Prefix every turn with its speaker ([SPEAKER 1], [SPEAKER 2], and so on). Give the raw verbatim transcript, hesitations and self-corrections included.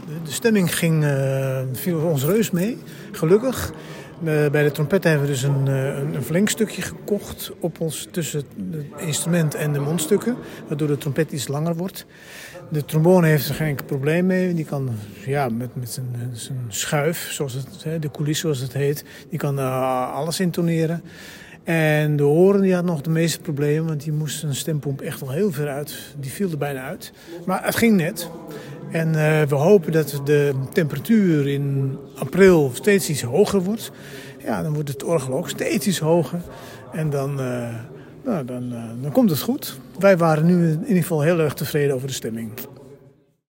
[SPEAKER 1] de stemming ging, uh, viel ons reus mee, gelukkig. Uh, bij de trompet hebben we dus een, uh, een, een verlengstukje gekocht op ons, tussen het instrument en de mondstukken, waardoor de trompet iets langer wordt. De trombone heeft er geen enkel probleem mee. Die kan ja, met, met zijn, zijn schuif, zoals het, de coulisse zoals het heet, die kan uh, alles intoneren. En de horen die had nog de meeste problemen, want die moest zijn stempomp echt al heel ver uit. Die viel er bijna uit. Maar het ging net. En uh, we hopen dat de temperatuur in april steeds iets hoger wordt. Ja, dan wordt het orgel ook steeds iets hoger. En dan, uh, nou, dan, uh, dan komt het goed. Wij waren nu in ieder geval heel erg tevreden over de stemming.